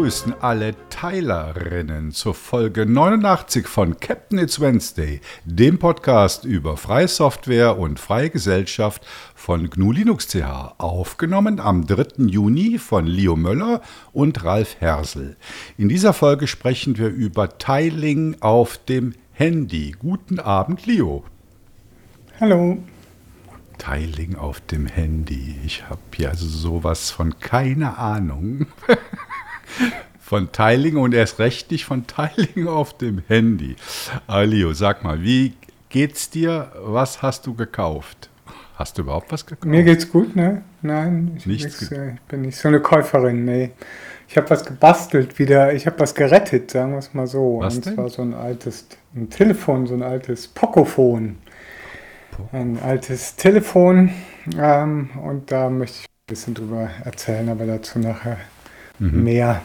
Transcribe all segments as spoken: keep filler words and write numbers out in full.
begrüßen alle Teilerinnen zur Folge neunundachtzig von Captain It's Wednesday, dem Podcast über freie Software und freie Gesellschaft von G N U Linux C H, aufgenommen am dritten Juni von Leo Möller und Ralf Hersel. In dieser Folge sprechen wir über Tiling auf dem Handy. Guten Abend, Leo. Hallo. Tiling auf dem Handy. Ich habe ja sowas von keine Ahnung von Tiling und erst recht nicht von Tiling auf dem Handy. Aber Leo, sag mal, wie geht's dir? Was hast du gekauft? Hast du überhaupt was gekauft? Mir geht's gut, ne? Nein, ich, Nichts nix, ich bin nicht so eine Käuferin, nee. Ich habe was gebastelt wieder, ich habe was gerettet, sagen wir es mal so. Was und denn? zwar so ein altes ein Telefon, so ein altes Pocophone. Ein altes Telefon ähm, und da möchte ich ein bisschen drüber erzählen, aber dazu nachher Mhm. mehr.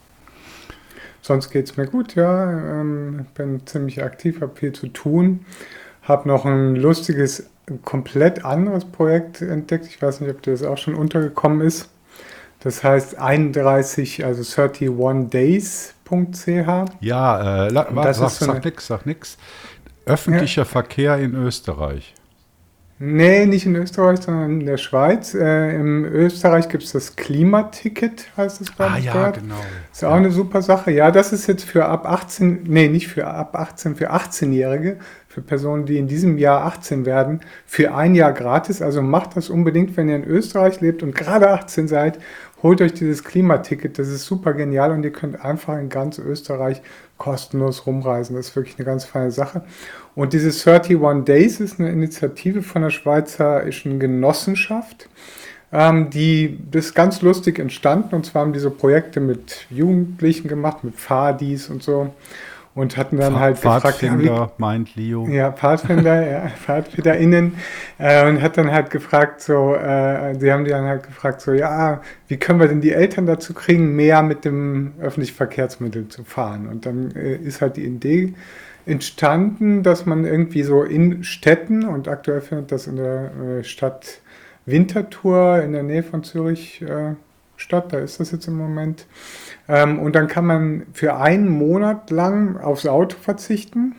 Sonst geht es mir gut, ja. Ähm, bin ziemlich aktiv, habe viel zu tun. Habe noch ein lustiges, komplett anderes Projekt entdeckt. Ich weiß nicht, ob dir das auch schon untergekommen ist. Das heißt einunddreißig, also einunddreißig days punkt c h. Ja, äh, la, Und warte, das sag, ist so sag eine- nix, sag nix. Öffentlicher Verkehr in Österreich. Nee, nicht in Österreich, sondern in der Schweiz. Äh, in Österreich gibt es das Klimaticket, heißt es, glaube Ah ich, ja, dort. genau. Ist auch eine super Sache. Ja, das ist jetzt für ab achtzehn, nee, nicht für ab achtzehn, für achtzehnjährige, für Personen, die in diesem Jahr achtzehn werden, für ein Jahr gratis. Also macht das unbedingt, wenn ihr in Österreich lebt und gerade achtzehn seid, holt euch dieses Klimaticket. Das ist super genial und ihr könnt einfach in ganz Österreich kostenlos rumreisen. Das ist wirklich eine ganz feine Sache. Und diese einunddreißig Days ist eine Initiative von der Schweizerischen Genossenschaft. Ähm, die das ist ganz lustig entstanden, und zwar haben diese Projekte mit Jugendlichen gemacht, mit Pfadis und so, und hatten dann Pfad- halt gefragt, ja, wie, Pfadfinder, meint Leo. ja, Pfadfinder, ja, PfadfinderInnen, äh, und hat dann halt gefragt, so, äh, sie haben die dann halt gefragt, so, ja, wie können wir denn die Eltern dazu kriegen, mehr mit dem öffentlichen Verkehrsmittel zu fahren? Und dann äh, ist halt die Idee entstanden, dass man irgendwie so in Städten, und aktuell findet das in der äh, Stadt Winterthur in der Nähe von Zürich äh, statt, da ist das jetzt im Moment, ähm, und dann kann man für einen Monat lang aufs Auto verzichten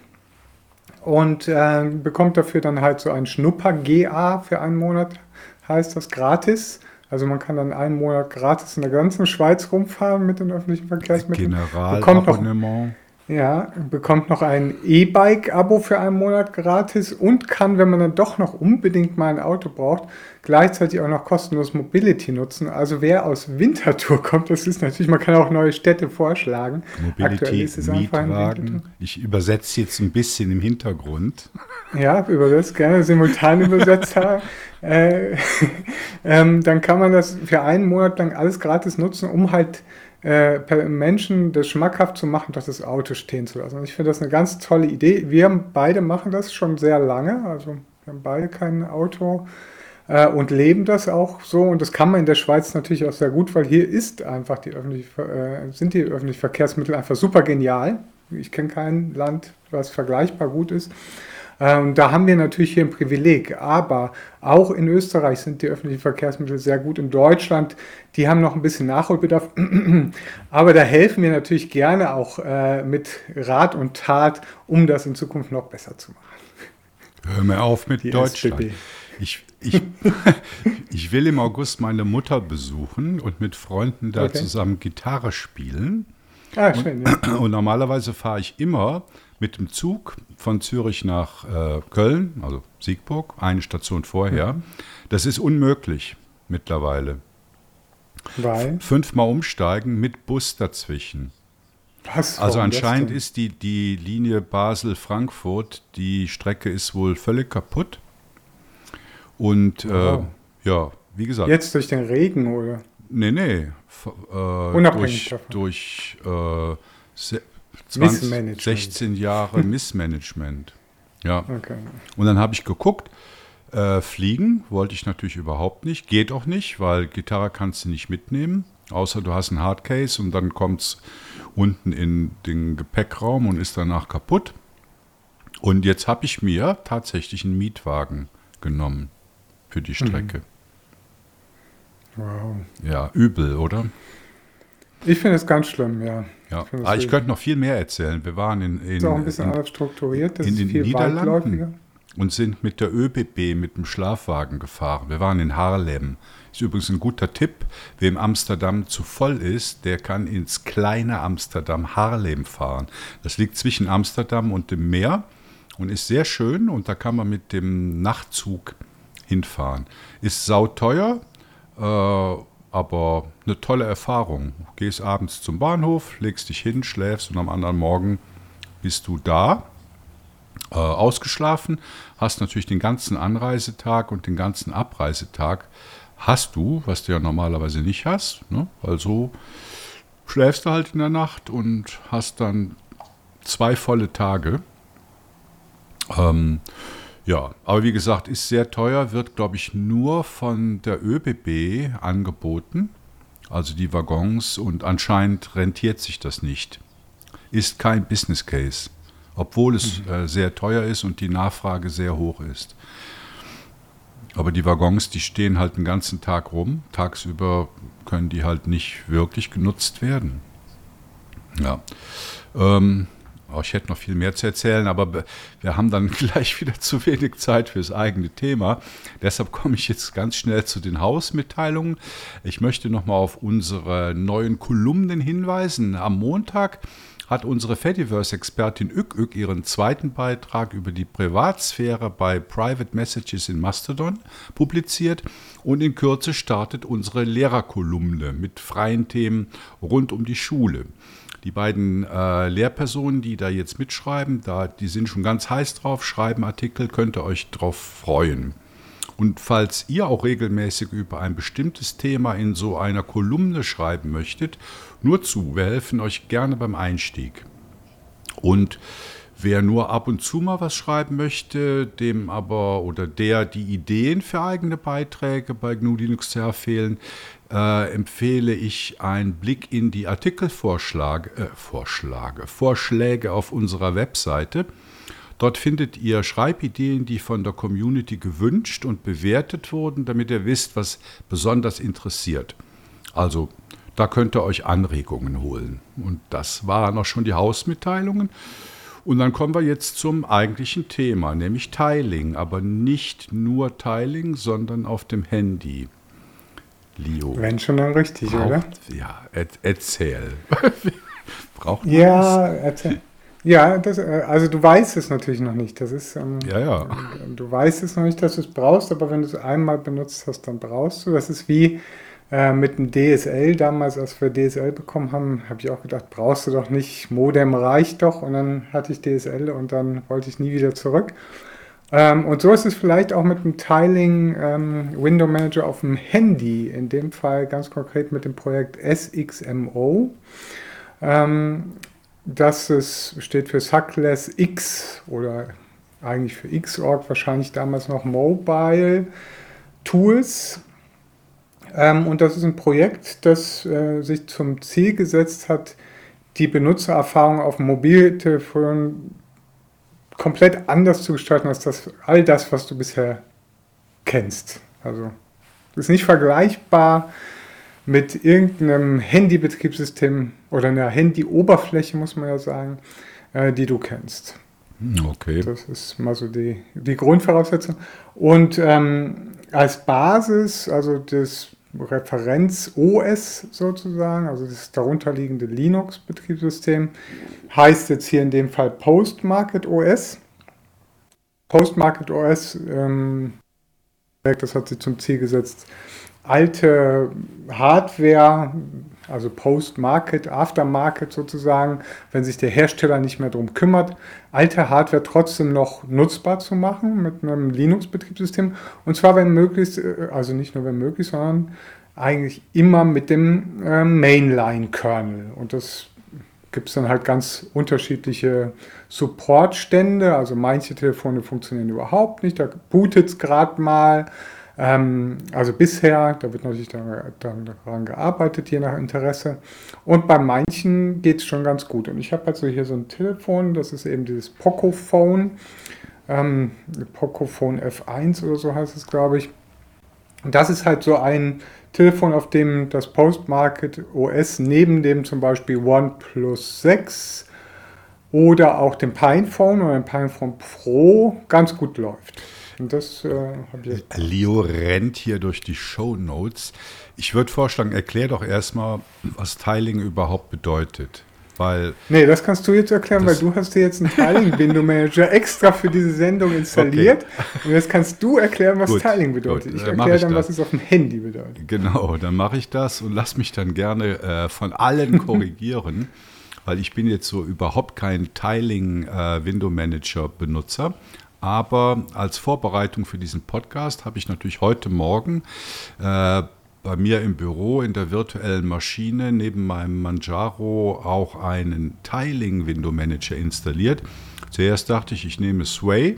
und äh, bekommt dafür dann halt so ein Schnupper-G A für einen Monat, heißt das, gratis. Also man kann dann einen Monat gratis in der ganzen Schweiz rumfahren mit den öffentlichen Verkehrsmitteln. Bekommt noch, Generalabonnement. ja, bekommt noch ein E-Bike-Abo für einen Monat gratis und kann, wenn man dann doch noch unbedingt mal ein Auto braucht, gleichzeitig auch noch kostenlos Mobility nutzen. Also wer aus Winterthur kommt, das ist natürlich, man kann auch neue Städte vorschlagen. Aktuell Mobility, ist es einfach in Mietwagen. Winterthur. Ich übersetze jetzt ein bisschen im Hintergrund. Ja, übersetzt gerne, Simultanübersetzer. äh, ähm, dann kann man das für einen Monat lang alles gratis nutzen, um halt äh, per Menschen das schmackhaft zu machen, doch das Auto stehen zu lassen. Und ich finde das eine ganz tolle Idee. Wir haben beide machen das schon sehr lange, also wir haben beide kein Auto äh, und leben das auch so. Und das kann man in der Schweiz natürlich auch sehr gut, weil hier ist einfach die öffentliche, äh, sind die öffentlichen Verkehrsmittel einfach super genial. Ich kenne kein Land, was vergleichbar gut ist. Ähm, da haben wir natürlich hier ein Privileg, aber auch in Österreich sind die öffentlichen Verkehrsmittel sehr gut. In Deutschland, die haben noch ein bisschen Nachholbedarf, aber da helfen wir natürlich gerne auch äh, mit Rat und Tat, um das in Zukunft noch besser zu machen. Hör mir auf mit Die Deutschland. S B B. Ich, ich, ich will im August meine Mutter besuchen und mit Freunden da Okay. zusammen Gitarre spielen. Ah, schön, ja. Und normalerweise fahre ich immer mit dem Zug von Zürich nach äh, Köln, also Siegburg, eine Station vorher. Das ist unmöglich mittlerweile. Weil, Fünfmal umsteigen mit Bus dazwischen. was? Also Warum das anscheinend denn? ist die, die Linie Basel-Frankfurt, die Strecke ist wohl völlig kaputt. Und äh, Wow. ja, wie gesagt, Jetzt durch den Regen, oder? nee, nee, f- äh, Unabhängig durch, davon. durch äh, se- zwanzig, Missmanagement. sechzehn Jahre Missmanagement. Ja, Okay. und dann habe ich geguckt, äh, fliegen wollte ich natürlich überhaupt nicht, geht auch nicht, weil Gitarre kannst du nicht mitnehmen, außer du hast einen Hardcase und dann kommt es unten in den Gepäckraum und ist danach kaputt. Und jetzt habe ich mir tatsächlich einen Mietwagen genommen für die Strecke. Wow. Ja, übel, oder? Ich finde es ganz schlimm, ja. Ja, Ich finde aber es ich könnte noch viel mehr erzählen. Wir waren in, in, ist auch ein bisschen in, anders strukturiert, das in ist den viel Niederlanden weitläufiger. und sind mit der ÖBB, mit dem Schlafwagen gefahren. Wir waren in Haarlem. Ist übrigens ein guter Tipp. Wem Amsterdam zu voll ist, der kann ins kleine Amsterdam Haarlem fahren. Das liegt zwischen Amsterdam und dem Meer und ist sehr schön und da kann man mit dem Nachtzug hinfahren. Ist sauteuer, äh, aber eine tolle Erfahrung. Du gehst abends zum Bahnhof, legst dich hin, schläfst und am anderen Morgen bist du da, äh, ausgeschlafen, hast natürlich den ganzen Anreisetag und den ganzen Abreisetag hast du, was du ja normalerweise nicht hast. Ne? Also schläfst du halt in der Nacht und hast dann zwei volle Tage. Ähm, ja, aber wie gesagt, ist sehr teuer, wird, glaube ich, nur von der ÖBB angeboten, also die Waggons, und anscheinend rentiert sich das nicht. Ist kein Business Case, obwohl es äh, sehr teuer ist und die Nachfrage sehr hoch ist. Aber die Waggons, die stehen halt den ganzen Tag rum. Tagsüber können die halt nicht wirklich genutzt werden. Ja. Ähm, oh, ich hätte noch viel mehr zu erzählen, aber wir haben dann gleich wieder zu wenig Zeit für das eigene Thema. Deshalb komme ich jetzt ganz schnell zu den Hausmitteilungen. Ich möchte nochmal auf unsere neuen Kolumnen hinweisen. Am Montag hat unsere Fediverse-Expertin Ük Ük ihren zweiten Beitrag über die Privatsphäre bei Private Messages in Mastodon publiziert und in Kürze startet unsere Lehrerkolumne mit freien Themen rund um die Schule. Die beiden äh, Lehrpersonen, die da jetzt mitschreiben, da, die sind schon ganz heiß drauf, schreiben Artikel, könnt ihr euch drauf freuen. Und falls ihr auch regelmäßig über ein bestimmtes Thema in so einer Kolumne schreiben möchtet, nur zu, wir helfen euch gerne beim Einstieg. Und wer nur ab und zu mal was schreiben möchte, dem aber oder der die Ideen für eigene Beiträge bei G N U Linux C H fehlen, äh, empfehle ich einen Blick in die Artikelvorschläge äh, Vorschläge, Vorschläge auf unserer Webseite. Dort findet ihr Schreibideen, die von der Community gewünscht und bewertet wurden, damit ihr wisst, was besonders interessiert. Also da könnt ihr euch Anregungen holen. Und das waren auch schon die Hausmitteilungen. Und dann kommen wir jetzt zum eigentlichen Thema, nämlich Tiling. Aber nicht nur Tiling, sondern auf dem Handy. Leo. Wenn schon dann richtig, braucht, oder? Ja, er, erzähl. Braucht man Ja, das? erzähl. Ja, das, äh, also du weißt es natürlich noch nicht. Das ist, ähm, Ja, ja. du weißt es noch nicht, dass du es brauchst, aber wenn du es einmal benutzt hast, dann brauchst du. Das ist wie äh, mit dem D S L. Damals, als wir D S L bekommen haben, habe ich auch gedacht, brauchst du doch nicht. Modem reicht doch. Und dann hatte ich D S L und dann wollte ich nie wieder zurück. Ähm, und so ist es vielleicht auch mit dem Tiling ähm, Window Manager auf dem Handy. In dem Fall ganz konkret mit dem Projekt S X M O. Ähm, Das ist, steht für Suckless X oder eigentlich für Xorg, wahrscheinlich damals noch Mobile Tools. Ähm, und das ist ein Projekt, das äh, sich zum Ziel gesetzt hat, die Benutzererfahrung auf dem Mobiltelefon komplett anders zu gestalten als das, all das, was du bisher kennst. Also das ist nicht vergleichbar mit irgendeinem Handybetriebssystem oder einer Handy-Oberfläche, muss man ja sagen, äh, die du kennst. Okay. Das ist mal so die, die Grundvoraussetzung. Und ähm, als Basis, also das Referenz-O S sozusagen, also das darunterliegende Linux-Betriebssystem, heißt jetzt hier in dem Fall Postmarket O S. Postmarket O S, ähm, das hat sich zum Ziel gesetzt, alte Hardware, also Post-Market, Aftermarket sozusagen, wenn sich der Hersteller nicht mehr darum kümmert, alte Hardware trotzdem noch nutzbar zu machen mit einem Linux-Betriebssystem. Und zwar, wenn möglich, also nicht nur wenn möglich, sondern eigentlich immer mit dem äh, Mainline-Kernel. Und das gibt es dann halt ganz unterschiedliche Supportstände. Also manche Telefone funktionieren überhaupt nicht, da bootet es gerade mal. Also bisher, da wird natürlich daran gearbeitet, je nach Interesse. Und bei manchen geht es schon ganz gut. Und ich habe also hier so ein Telefon, das ist eben dieses Pocophone, ähm, Pocophone F eins oder so heißt es, glaube ich. Und das ist halt so ein Telefon, auf dem das Postmarket O S neben dem zum Beispiel OnePlus sechs oder auch dem Pinephone oder dem Pinephone Pro ganz gut läuft. Und das äh, habe ich jetzt. Leo rennt hier durch die Shownotes. Ich würde vorschlagen, erklär doch erstmal, was Tiling überhaupt bedeutet. Weil nee, das kannst du jetzt erklären, weil du hast dir jetzt einen Tiling-Window-Manager extra für diese Sendung installiert. Okay. Und jetzt kannst du erklären, was gut, Tiling bedeutet. Gut, ich erkläre dann, das. was es auf dem Handy bedeutet. Genau, dann mache ich das und lass mich dann gerne äh, von allen korrigieren, weil ich bin jetzt so überhaupt kein Tiling-Window-Manager-Benutzer. Aber als Vorbereitung für diesen Podcast habe ich natürlich heute Morgen äh, bei mir im Büro in der virtuellen Maschine neben meinem Manjaro auch einen Tiling Window Manager installiert. Zuerst dachte ich, ich nehme Sway,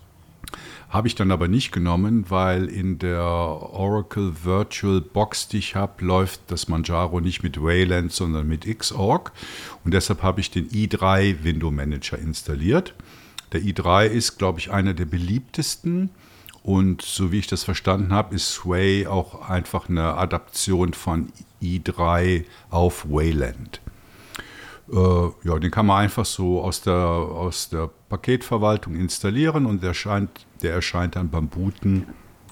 habe ich dann aber nicht genommen, weil in der Oracle Virtual Box, die ich habe, läuft das Manjaro nicht mit Wayland, sondern mit Xorg. Und deshalb habe ich den i drei Window Manager installiert. Der i drei ist, glaube ich, einer der beliebtesten. Und so wie ich das verstanden habe, ist Sway auch einfach eine Adaption von i drei auf Wayland. Äh, ja, den kann man einfach so aus der, aus der Paketverwaltung installieren und der, scheint, der erscheint dann beim Booten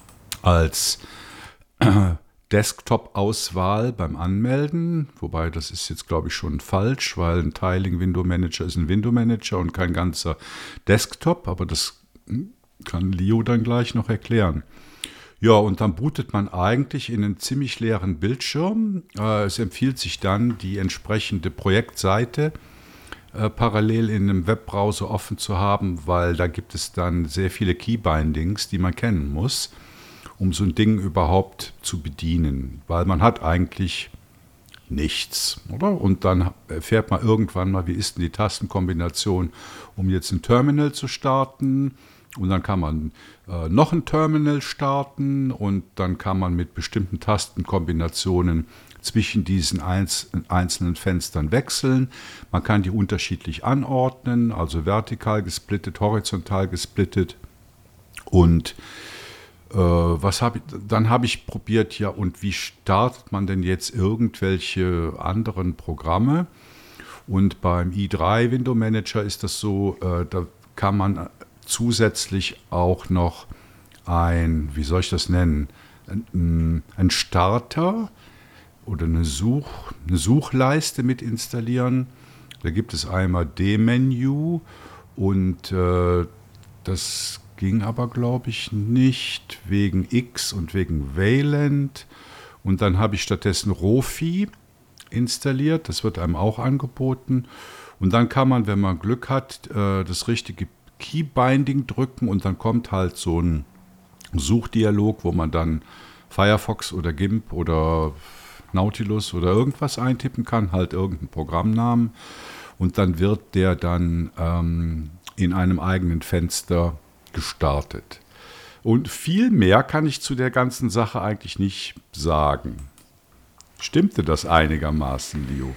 als äh, Desktop-Auswahl beim Anmelden. Wobei, das ist jetzt, glaube ich, schon falsch, weil ein Tiling-Window-Manager ist ein Window-Manager und kein ganzer Desktop, aber das kann Leo dann gleich noch erklären. Ja, und dann bootet man eigentlich in einen ziemlich leeren Bildschirm. Äh, es empfiehlt sich dann, die entsprechende Projektseite äh, parallel in einem Webbrowser offen zu haben, weil da gibt es dann sehr viele Keybindings, die man kennen muss, um so ein Ding überhaupt zu bedienen. Weil man hat eigentlich nichts, oder? Und dann erfährt man irgendwann mal, wie ist denn die Tastenkombination, um jetzt ein Terminal zu starten. Und dann kann man äh, noch ein Terminal starten und dann kann man mit bestimmten Tastenkombinationen zwischen diesen einz- einzelnen Fenstern wechseln. Man kann die unterschiedlich anordnen, also vertikal gesplittet, horizontal gesplittet. Und äh, was hab ich, dann habe ich probiert, ja, und wie startet man denn jetzt irgendwelche anderen Programme? Und beim i drei Window Manager ist das so, äh, da kann man zusätzlich auch noch ein, wie soll ich das nennen, ein, ein Starter oder eine, Such, eine Suchleiste mit installieren. Da gibt es einmal D-Menü und äh, das ging aber, glaube ich, nicht wegen X und wegen Wayland. Und dann habe ich stattdessen Rofi installiert, das wird einem auch angeboten. Und dann kann man, wenn man Glück hat, äh, das richtige Keybinding drücken und dann kommt halt so ein Suchdialog, wo man dann Firefox oder GIMP oder Nautilus oder irgendwas eintippen kann, halt irgendeinen Programmnamen und dann wird der dann ähm, in einem eigenen Fenster gestartet. Und viel mehr kann ich zu der ganzen Sache eigentlich nicht sagen. Stimmte das einigermaßen, Leo?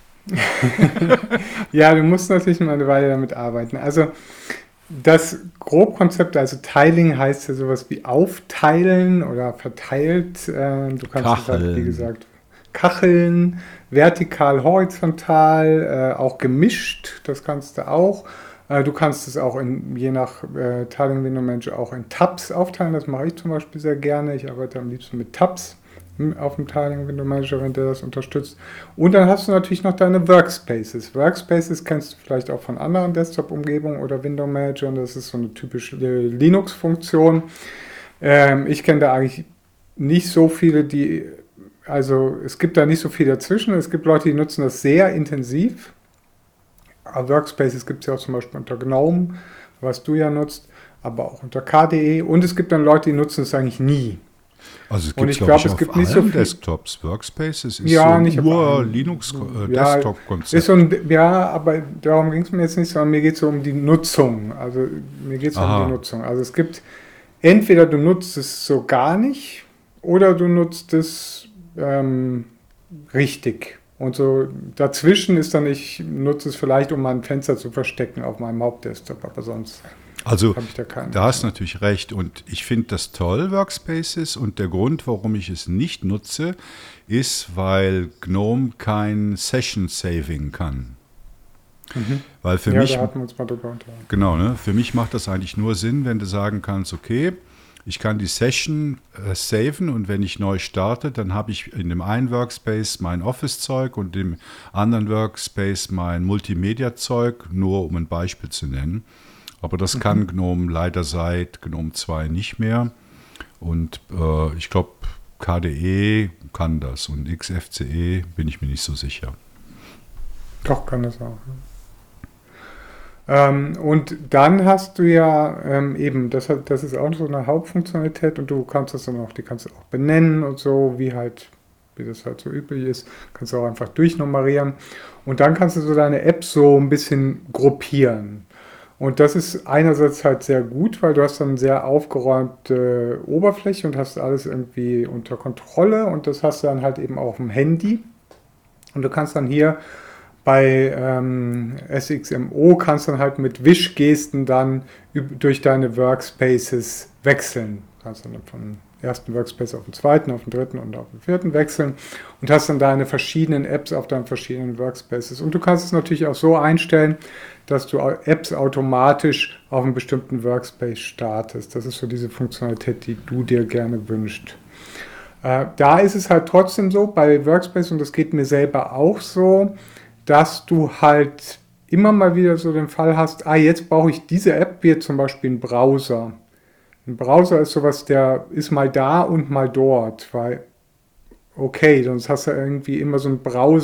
Ja, du musst natürlich mal eine Weile damit arbeiten. Also das Grobkonzept, also Tiling heißt ja sowas wie aufteilen oder verteilt. Äh, du kannst halt, wie gesagt, Kacheln, vertikal, horizontal, äh, auch gemischt, das kannst du auch. Äh, du kannst es auch in, je nach äh, Tiling Window Manager auch in Tabs aufteilen. Das mache ich zum Beispiel sehr gerne. Ich arbeite am liebsten mit Tabs auf dem Tiling Window Manager, wenn der das unterstützt. Und dann hast du natürlich noch deine Workspaces. Workspaces kennst du vielleicht auch von anderen Desktop-Umgebungen oder Window Managern. Das ist so eine typische Linux-Funktion. Ähm, ich kenne da eigentlich nicht so viele, die, also es gibt da nicht so viel dazwischen. Es gibt Leute, die nutzen das sehr intensiv. Aber Workspaces gibt es ja auch zum Beispiel unter GNOME, was du ja nutzt, aber auch unter K D E. Und es gibt dann Leute, die nutzen es eigentlich nie. Also es gibt, ich glaube, es gibt nicht so viele Desktops. Workspaces ist ja, so nicht ein Ur-Linux-Desktop-Konzept. Ja, so ja, aber darum ging es mir jetzt nicht, sondern mir geht es so um die Nutzung. Also mir geht es um die Nutzung. Also es gibt, entweder du nutzt es so gar nicht oder du nutzt es ähm, richtig. Und so dazwischen ist dann, ich nutze es vielleicht, um mein Fenster zu verstecken auf meinem Hauptdesktop, aber sonst Also habe ich da keinen. da hast du natürlich recht und ich finde das toll, Workspaces, und der Grund, warum ich es nicht nutze, ist, weil GNOME kein Session Saving kann. Mhm. Weil für ja, mich, da hatten wir uns mal drüber unterhalten. genau, ne, für mich macht das eigentlich nur Sinn, wenn du sagen kannst, okay, ich kann die Session äh, saven und wenn ich neu starte, dann habe ich in dem einen Workspace mein Office-Zeug und im anderen Workspace mein Multimedia-Zeug, nur um ein Beispiel zu nennen. Aber das kann mhm. GNOME leider seit GNOME zwei nicht mehr. Und äh, ich glaube, K D E kann das und X F C E bin ich mir nicht so sicher. Doch, kann das auch. Ähm, und dann hast du ja ähm, eben, das, hat, das ist auch so eine Hauptfunktionalität und du kannst das dann auch, die kannst du auch benennen und so, wie halt, wie das halt so üblich ist, kannst du auch einfach durchnummerieren und dann kannst du so deine Apps so ein bisschen gruppieren. Und das ist einerseits halt sehr gut, weil du hast dann eine sehr aufgeräumte Oberfläche und hast alles irgendwie unter Kontrolle und das hast du dann halt eben auch auf dem Handy und du kannst dann hier bei ähm, S X M O kannst du dann halt mit Wischgesten dann durch deine Workspaces wechseln. Du kannst dann vom ersten Workspace auf den zweiten, auf den dritten und auf den vierten wechseln und hast dann deine verschiedenen Apps auf deinen verschiedenen Workspaces. Und du kannst es natürlich auch so einstellen, dass du Apps automatisch auf einem bestimmten Workspace startest. Das ist so diese Funktionalität, die du dir gerne wünschst. Äh, da ist es halt trotzdem so, bei Workspace, und das geht mir selber auch so, dass du halt immer mal wieder so den Fall hast, ah, jetzt brauche ich diese App, wie zum Beispiel ein Browser. Ein Browser ist sowas, der ist mal da und mal dort, weil, okay, sonst hast du irgendwie immer so einen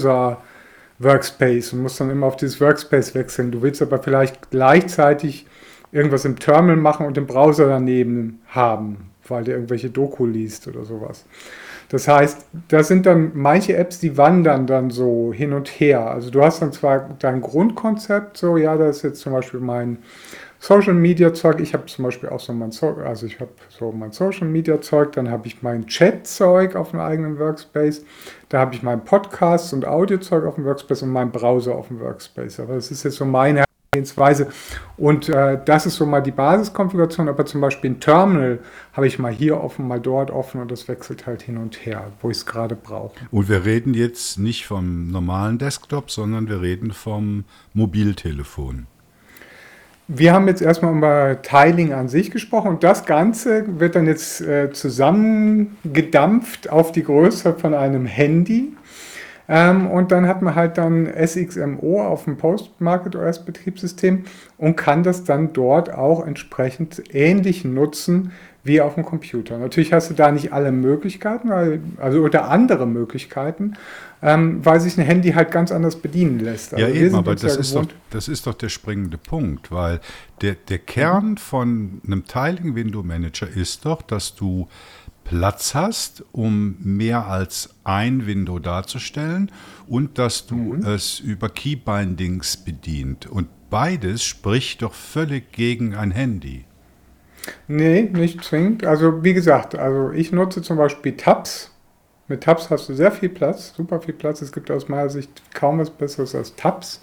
Browser-Workspace und musst dann immer auf dieses Workspace wechseln. Du willst aber vielleicht gleichzeitig irgendwas im Terminal machen und den Browser daneben haben, weil der irgendwelche Doku liest oder sowas. Das heißt, da sind dann manche Apps, die wandern dann so hin und her. Also du hast dann zwar dein Grundkonzept, so ja, das ist jetzt zum Beispiel mein Social Media Zeug. Ich habe zum Beispiel auch so mein, so also ich habe so mein Social Media Zeug, dann habe ich mein Chat Zeug auf dem eigenen Workspace, da habe ich mein Podcast und Audio Zeug auf dem Workspace und meinen Browser auf dem Workspace. Aber das ist jetzt so meine Weise. Und äh, das ist so mal die Basiskonfiguration, aber zum Beispiel ein Terminal habe ich mal hier offen, mal dort offen und das wechselt halt hin und her, wo ich es gerade brauche. Und wir reden jetzt nicht vom normalen Desktop, sondern wir reden vom Mobiltelefon. Wir haben jetzt erstmal über Tiling an sich gesprochen und das Ganze wird dann jetzt äh, zusammengedampft auf die Größe von einem Handy. Ähm, und dann hat man halt dann S X M O auf dem Post-Market-O S-Betriebssystem und kann das dann dort auch entsprechend ähnlich nutzen wie auf dem Computer. Natürlich hast du da nicht alle Möglichkeiten, weil, also oder andere Möglichkeiten, ähm, weil sich ein Handy halt ganz anders bedienen lässt. Also ja, eben, aber das, ja ist doch, das ist doch der springende Punkt, weil der, der Kern mhm. von einem Tiling-Window-Manager ist doch, dass du Platz hast, um mehr als ein Window darzustellen und dass du mhm. es über Keybindings bedient. Und beides spricht doch völlig gegen ein Handy. Nee, nicht zwingend. Also wie gesagt, also ich nutze zum Beispiel Tabs. Mit Tabs hast du sehr viel Platz, super viel Platz. Es gibt aus meiner Sicht kaum was Besseres als Tabs.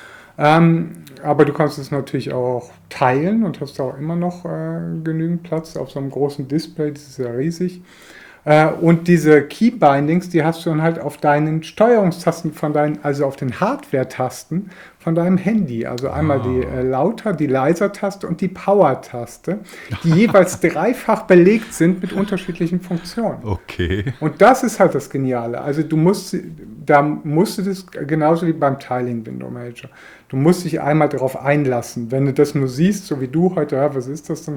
Ähm, aber du kannst es natürlich auch teilen und hast auch immer noch äh, genügend Platz auf so einem großen Display, das ist ja riesig. Äh, und diese Keybindings, die hast du dann halt auf deinen Steuerungstasten von deinen, also auf den Hardware-Tasten von deinem Handy. Also einmal ah. die äh, Lauter, die Leiser-Taste und die Power-Taste, die jeweils dreifach belegt sind mit unterschiedlichen Funktionen. Okay. Und das ist halt das Geniale. Also du musst, da musst du das genauso wie beim Tiling Window Manager. Du musst dich einmal darauf einlassen. Wenn du das nur siehst, so wie du heute, ja, was ist das denn?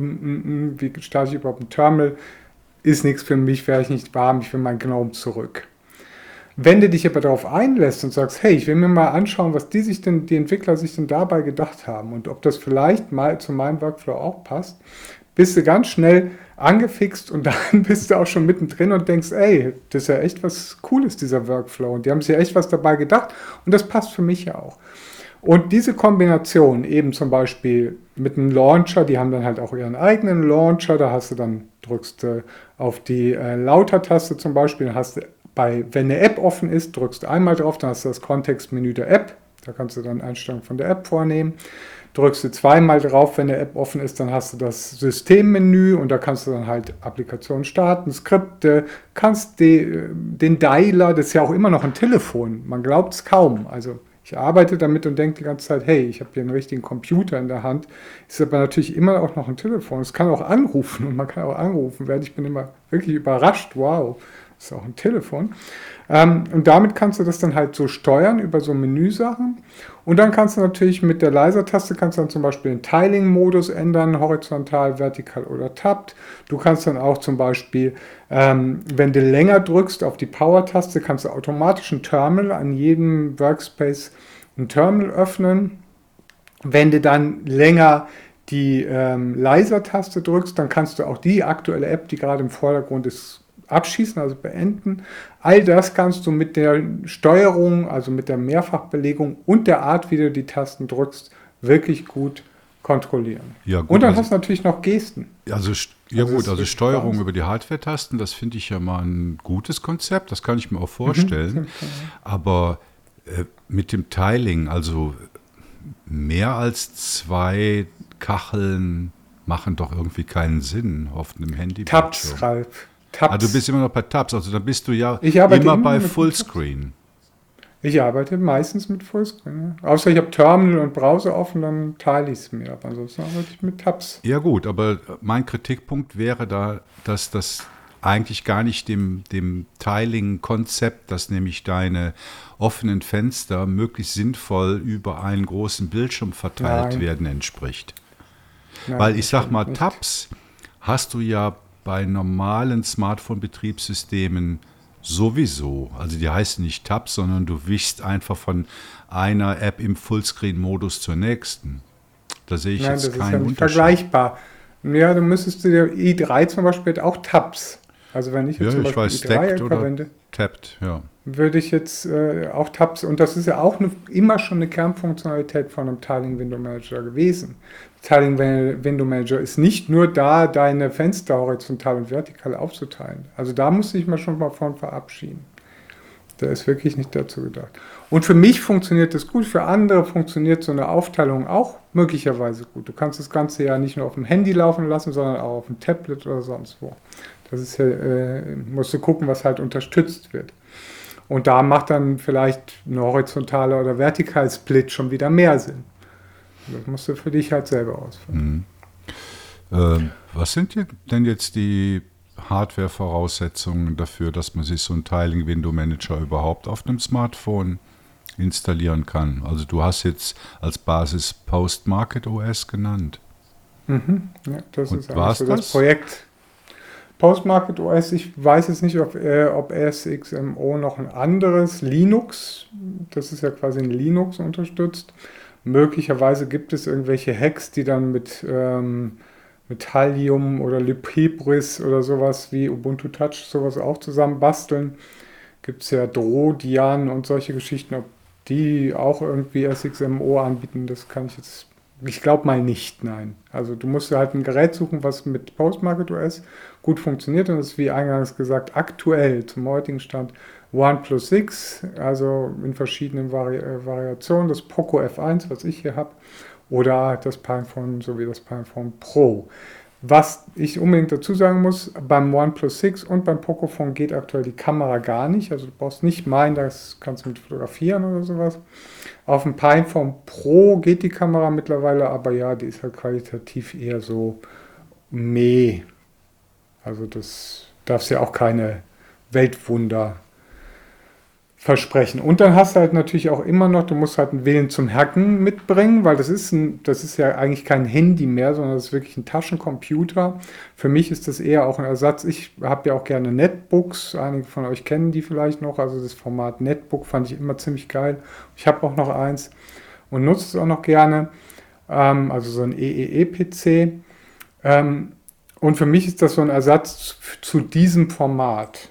Wie starte ich überhaupt ein Terminal? Ist nichts für mich, werde ich nicht warm, ich will mein GNOME zurück. Wenn du dich aber darauf einlässt und sagst, hey, ich will mir mal anschauen, was die sich denn, die Entwickler sich denn dabei gedacht haben und ob das vielleicht mal zu meinem Workflow auch passt, bist du ganz schnell angefixt und dann bist du auch schon mittendrin und denkst, ey, das ist ja echt was Cooles, dieser Workflow. Und die haben sich ja echt was dabei gedacht und das passt für mich ja auch. Und diese Kombination eben zum Beispiel mit einem Launcher, die haben dann halt auch ihren eigenen Launcher, da hast du dann, drückst du auf die äh, Lauter-Taste zum Beispiel, dann hast du bei, wenn eine App offen ist, drückst du einmal drauf, dann hast du das Kontextmenü der App. Da kannst du dann Einstellungen von der App vornehmen. Drückst du zweimal drauf, wenn eine App offen ist, dann hast du das Systemmenü und da kannst du dann halt Applikationen starten, Skripte, kannst die, den Dialer, das ist ja auch immer noch ein Telefon, man glaubt es kaum. Also ich arbeite damit und denke die ganze Zeit, hey, ich habe hier einen richtigen Computer in der Hand. Ist aber natürlich immer auch noch ein Telefon. Es kann auch anrufen und man kann auch angerufen werden. Ich bin immer wirklich überrascht, wow, das ist auch ein Telefon. Ähm, und damit kannst du das dann halt so steuern über so Menüsachen. Und dann kannst du natürlich mit der Lasertaste kannst du dann zum Beispiel den Tiling-Modus ändern, horizontal, vertikal oder tappt. Du kannst dann auch zum Beispiel, ähm, wenn du länger drückst auf die Power-Taste, kannst du automatisch ein Terminal an jedem Workspace ein Terminal öffnen. Wenn du dann länger die ähm, Lasertaste drückst, dann kannst du auch die aktuelle App, die gerade im Vordergrund ist, abschießen, also beenden. All das kannst du mit der Steuerung, also mit der Mehrfachbelegung und der Art, wie du die Tasten drückst, wirklich gut kontrollieren. Ja, gut, und dann also, hast du natürlich noch Gesten. Also, ja Also gut, es also wird Steuerung spannend. über die Hardware-Tasten, das finde ich ja mal ein gutes Konzept, das kann ich mir auch vorstellen. Mhm. Aber äh, mit dem Tiling, also mehr als zwei Kacheln machen doch irgendwie keinen Sinn auf einem Handy. Tabs, Ralf. Tabs. Ah, du bist immer noch bei Tabs, also dann bist du ja Ich arbeite immer immer bei mit Fullscreen. Ich arbeite meistens mit Fullscreen. Ja. Außer ich habe Terminal und Browser offen, dann teile ich es mir. Aber ansonsten arbeite ich mit Tabs. Ja gut, aber mein Kritikpunkt wäre da, dass das eigentlich gar nicht dem, dem Tiling-Konzept, dass nämlich deine offenen Fenster möglichst sinnvoll über einen großen Bildschirm verteilt Nein. werden, entspricht. Nein, Weil ich sag mal, nicht. Tabs hast du ja bei normalen Smartphone-Betriebssystemen sowieso. Also die heißen nicht Tabs, sondern du wischst einfach von einer App im Fullscreen-Modus zur nächsten. Da sehe ich Nein, jetzt das ist keinen ja nicht Unterschied. vergleichbar. Ja, du müsstest du der i drei zum Beispiel hat auch Tabs. Also wenn ich jetzt Ja, zum ich Beispiel weiß, i drei stacked oder verwende, tapped, ja. würde ich jetzt äh, auch Tabs, und das ist ja auch eine, immer schon eine Kernfunktionalität von einem Tiling Window Manager gewesen. Tiling Window Manager ist nicht nur da, deine Fenster horizontal und vertikal aufzuteilen. Also da musste ich mal schon mal von verabschieden. Der ist wirklich nicht dazu gedacht. Und für mich funktioniert das gut, für andere funktioniert so eine Aufteilung auch möglicherweise gut. Du kannst das Ganze ja nicht nur auf dem Handy laufen lassen, sondern auch auf dem Tablet oder sonst wo. Das ist ja, äh, musst du gucken, was halt unterstützt wird. Und da macht dann vielleicht eine horizontale oder vertikale Split schon wieder mehr Sinn. Das musst du für dich halt selber ausführen. Mhm. Ähm, was sind denn jetzt die Hardware-Voraussetzungen dafür, dass man sich so einen Tiling Window Manager überhaupt auf einem Smartphone installieren kann? Also du hast jetzt als Basis Post-Market O S genannt. Mhm. Ja, das Und ist eigentlich war's so das das? Projekt. Post-Market O S, ich weiß jetzt nicht, ob, äh, ob S X M O noch ein anderes Linux, das ist ja quasi ein Linux unterstützt. Möglicherweise gibt es irgendwelche Hacks, die dann mit, ähm, mit Halium oder Libris oder sowas wie Ubuntu Touch sowas auch zusammen basteln. Gibt es ja Droh-Dian und solche Geschichten, ob die auch irgendwie S X M O anbieten, das kann ich jetzt, ich glaube mal nicht, nein. Also du musst dir halt ein Gerät suchen, was mit Post-Market O S gut funktioniert, und das ist wie eingangs gesagt aktuell zum heutigen Stand OnePlus sechs, also in verschiedenen Vari äh, Variationen, das Poco F eins, was ich hier habe, oder das PinePhone sowie das PinePhone Pro. Was ich unbedingt dazu sagen muss, beim OnePlus sechs und beim Pocophone geht aktuell die Kamera gar nicht, also du brauchst nicht meinen, das kannst du mit fotografieren oder sowas. Auf dem PinePhone Pro geht die Kamera mittlerweile, aber ja, die ist halt qualitativ eher so meh. Also das darfst ja auch keine Weltwunder versprechen. Und dann hast du halt natürlich auch immer noch, du musst halt einen Willen zum Hacken mitbringen, weil das ist, ein, das ist ja eigentlich kein Handy mehr, sondern das ist wirklich ein Taschencomputer. Für mich ist das eher auch ein Ersatz. Ich habe ja auch gerne Netbooks, einige von euch kennen die vielleicht noch, also das Format Netbook fand ich immer ziemlich geil. Ich habe auch noch eins und nutze es auch noch gerne, ähm, also so ein E E E-P C. Ähm, und für mich ist das so ein Ersatz zu diesem Format.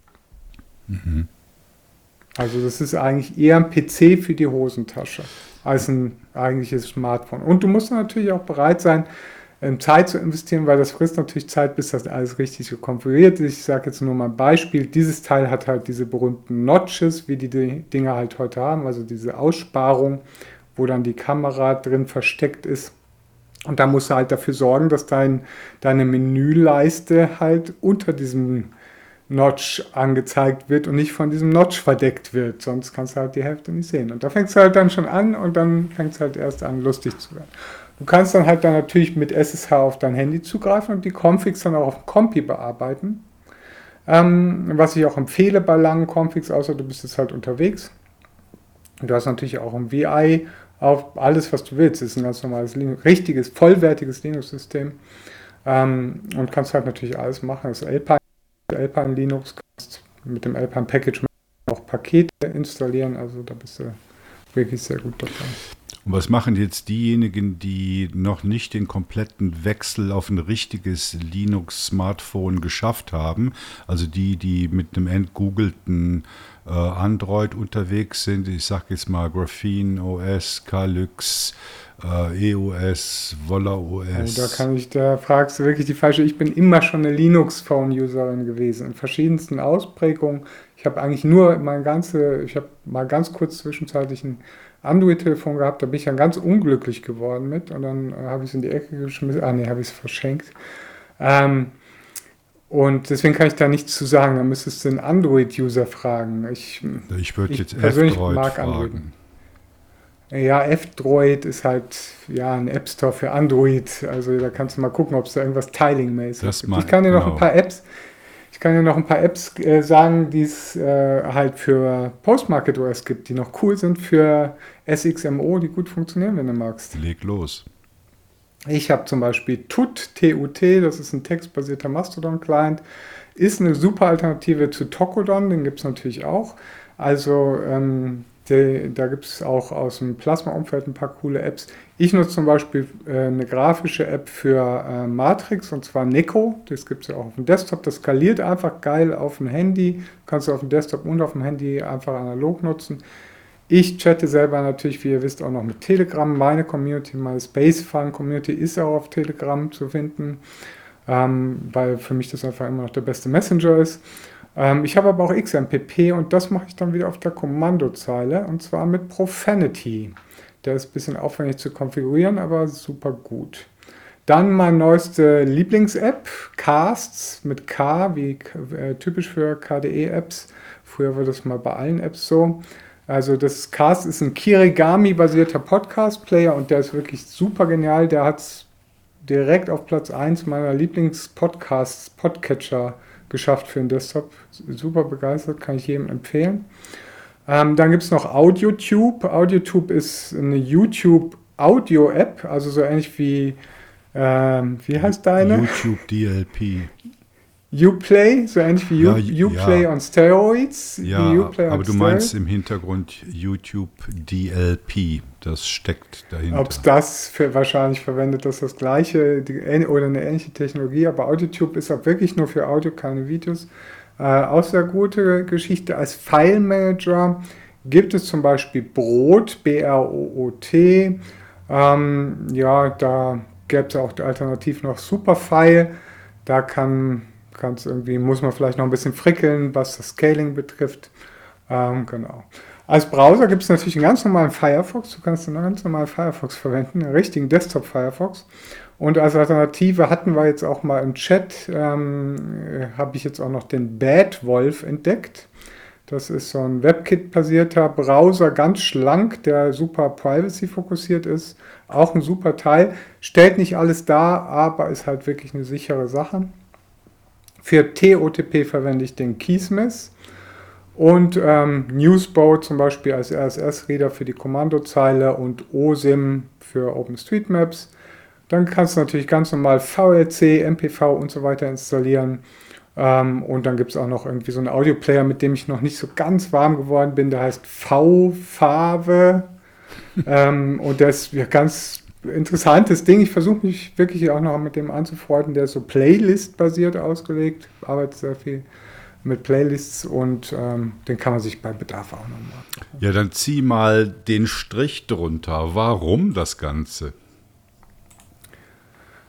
Mhm. Also das ist eigentlich eher ein P C für die Hosentasche als ein eigentliches Smartphone. Und du musst natürlich auch bereit sein, ähm, Zeit zu investieren, weil das frisst natürlich Zeit, bis das alles richtig konfiguriert ist. Ich sage jetzt nur mal ein Beispiel. Dieses Teil hat halt diese berühmten Notches, wie die, die Dinger halt heute haben, also diese Aussparung, wo dann die Kamera drin versteckt ist. Und da musst du halt dafür sorgen, dass dein, deine Menüleiste halt unter diesem Notch angezeigt wird und nicht von diesem Notch verdeckt wird, sonst kannst du halt die Hälfte nicht sehen. Und da fängst du halt dann schon an und dann fängt es halt erst an, lustig zu werden. Du kannst dann halt dann natürlich mit S S H auf dein Handy zugreifen und die Configs dann auch auf dem Compi bearbeiten. Ähm, was ich auch empfehle bei langen Configs, außer du bist jetzt halt unterwegs. Du hast natürlich auch ein V I auf alles, was du willst. Das ist ein ganz normales, richtiges, vollwertiges Linux-System. Ähm, und kannst halt natürlich alles machen. Das Alpine Alpine Linux, kannst mit dem Alpine Package auch Pakete installieren, also da bist du wirklich sehr gut dabei. Und was machen jetzt diejenigen, die noch nicht den kompletten Wechsel auf ein richtiges Linux-Smartphone geschafft haben? Also die, die mit einem entgoogelten äh, Android unterwegs sind, ich sage jetzt mal Graphene O S, Calyx, äh, E O S, Volla O S. Oh, da kann ich, da fragst du wirklich die falsche. Ich bin immer schon eine Linux-Phone-Userin gewesen, in verschiedensten Ausprägungen. Ich habe eigentlich nur mein ganze, ich habe mal ganz kurz zwischenzeitlich ein Android-Telefon gehabt, da bin ich dann ganz unglücklich geworden mit und dann äh, habe ich es in die Ecke geschmissen. Ah, nee, habe ich es verschenkt. Ähm, und deswegen kann ich da nichts zu sagen. Da müsstest du einen Android-User fragen. Ich, ich würde jetzt persönlich F-Droid mag fragen. Android. Ja, F-Droid ist halt ja ein App Store für Android. Also da kannst du mal gucken, ob es da irgendwas Tiling-mäßig gibt. Ich kann dir noch genau. ein paar Apps, ich kann dir noch ein paar Apps äh, sagen, die es äh, halt für Postmarket O S gibt, die noch cool sind für S X M O, die gut funktionieren, wenn du magst. Leg los. Ich habe zum Beispiel Tut, T U T, das ist ein textbasierter Mastodon-Client, ist eine super Alternative zu Tocodon, den gibt es natürlich auch. Also ähm, die, da gibt es auch aus dem Plasma-Umfeld ein paar coole Apps. Ich nutze zum Beispiel äh, eine grafische App für äh, Matrix, und zwar Neko. Das gibt es ja auch auf dem Desktop. Das skaliert einfach geil auf dem Handy. Kannst du auf dem Desktop und auf dem Handy einfach analog nutzen. Ich chatte selber natürlich, wie ihr wisst, auch noch mit Telegram. Meine Community, meine Spacefun-Community ist auch auf Telegram zu finden, ähm, weil für mich das einfach immer noch der beste Messenger ist. Ähm, ich habe aber auch X M P P und das mache ich dann wieder auf der Kommandozeile und zwar mit Profanity. Der ist ein bisschen aufwendig zu konfigurieren, aber super gut. Dann meine neueste Lieblings-App, Casts mit K, wie äh, typisch für K D E-Apps. Früher war das mal bei allen Apps so. Also das Cast ist ein Kirigami-basierter Podcast-Player und der ist wirklich super genial. Der hat es direkt auf Platz eins meiner Lieblings-Podcasts, Podcatcher geschafft für den Desktop. Super begeistert, kann ich jedem empfehlen. Ähm, dann gibt es noch AudioTube. AudioTube ist eine YouTube-Audio-App, also so ähnlich wie, ähm, wie heißt deine? YouTube D L P. Uplay, so ähnlich wie U, ja, Uplay ja. on Steroids. Ja, Uplay aber on du Steroids. meinst im Hintergrund YouTube D L P, das steckt dahinter. Ob es das für, wahrscheinlich verwendet, das das gleiche die, oder eine ähnliche Technologie, aber AudioTube ist auch wirklich nur für Audio, keine Videos. Äh, auch sehr gute Geschichte. Als File-Manager gibt es zum Beispiel Brot, B R O O T. Ähm, ja, da gäbe es auch alternativ noch Superfile. Da kann Kannst irgendwie, muss man vielleicht noch ein bisschen frickeln, was das Scaling betrifft. Ähm, genau. Als Browser gibt es natürlich einen ganz normalen Firefox. Du kannst einen ganz normalen Firefox verwenden, einen richtigen Desktop-Firefox. Und als Alternative hatten wir jetzt auch mal im Chat, ähm, habe ich jetzt auch noch den Badwolf entdeckt. Das ist so ein WebKit-basierter Browser, ganz schlank, der super privacy-fokussiert ist. Auch ein super Teil. Stellt nicht alles dar, aber ist halt wirklich eine sichere Sache. Für T O T P verwende ich den Keysmith und ähm, Newsboat zum Beispiel als R S S-Reader für die Kommandozeile und O S I M für OpenStreetMaps. Dann kannst du natürlich ganz normal V L C, M P V und so weiter installieren. Ähm, und dann gibt es auch noch irgendwie so einen Audioplayer, mit dem ich noch nicht so ganz warm geworden bin. Der heißt V-Fave ähm, und der ist ja ganz interessantes Ding. Ich versuche mich wirklich auch noch mit dem anzufreunden. Der ist so Playlist-basiert ausgelegt, arbeitet sehr viel mit Playlists und ähm, den kann man sich bei Bedarf auch noch machen. Ja, dann zieh mal den Strich drunter. Warum das Ganze?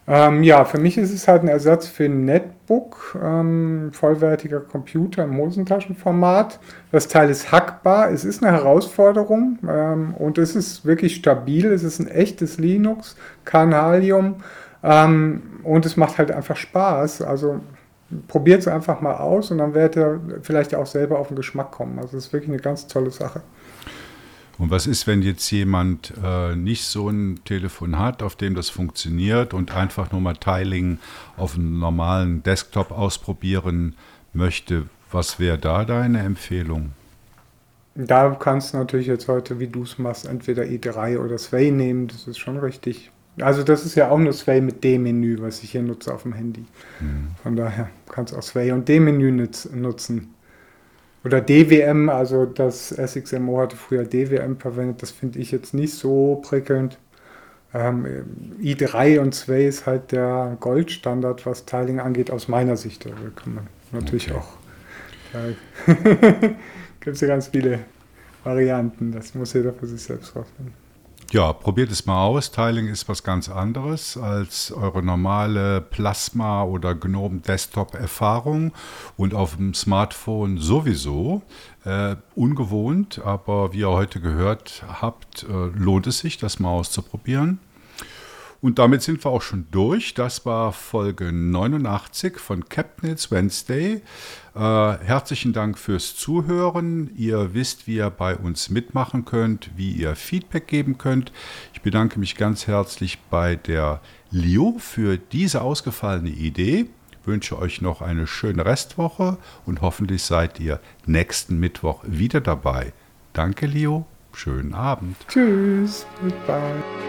Ähm, ja, für mich ist es halt ein Ersatz für ein Netbook, ähm, vollwertiger Computer im Hosentaschenformat. Das Teil ist hackbar, es ist eine Herausforderung ähm, und es ist wirklich stabil. Es ist ein echtes Linux, kein Halium ähm, und es macht halt einfach Spaß. Also probiert es einfach mal aus und dann werdet ihr vielleicht auch selber auf den Geschmack kommen. Also es ist wirklich eine ganz tolle Sache. Und was ist, wenn jetzt jemand äh, nicht so ein Telefon hat, auf dem das funktioniert und einfach nur mal Tiling auf einem normalen Desktop ausprobieren möchte? Was wäre da deine Empfehlung? Da kannst du natürlich jetzt heute, wie du es machst, entweder i drei oder Sway nehmen. Das ist schon richtig. Also das ist ja auch nur Sway mit D-Menü, was ich hier nutze auf dem Handy. Hm. Von daher kannst du auch Sway und D-Menü nutzen. Oder D W M, also das S X M O hatte früher D W M verwendet, das finde ich jetzt nicht so prickelnd. Ähm, i drei und Sway ist halt der Goldstandard, was Tiling angeht, aus meiner Sicht. Da kann man natürlich okay. auch. Da gibt es ja ganz viele Varianten, das muss jeder für sich selbst rausfinden. Ja, probiert es mal aus. Tiling ist was ganz anderes als eure normale Plasma- oder GNOME-Desktop-Erfahrung und auf dem Smartphone sowieso. Äh, ungewohnt, aber wie ihr heute gehört habt, äh, lohnt es sich, das mal auszuprobieren. Und damit sind wir auch schon durch. Das war Folge neunundachtzig von Captain It's Wednesday. Äh, herzlichen Dank fürs Zuhören. Ihr wisst, wie ihr bei uns mitmachen könnt, wie ihr Feedback geben könnt. Ich bedanke mich ganz herzlich bei der Lio für diese ausgefallene Idee. Ich wünsche euch noch eine schöne Restwoche und hoffentlich seid ihr nächsten Mittwoch wieder dabei. Danke, Lio. Schönen Abend. Tschüss. Goodbye.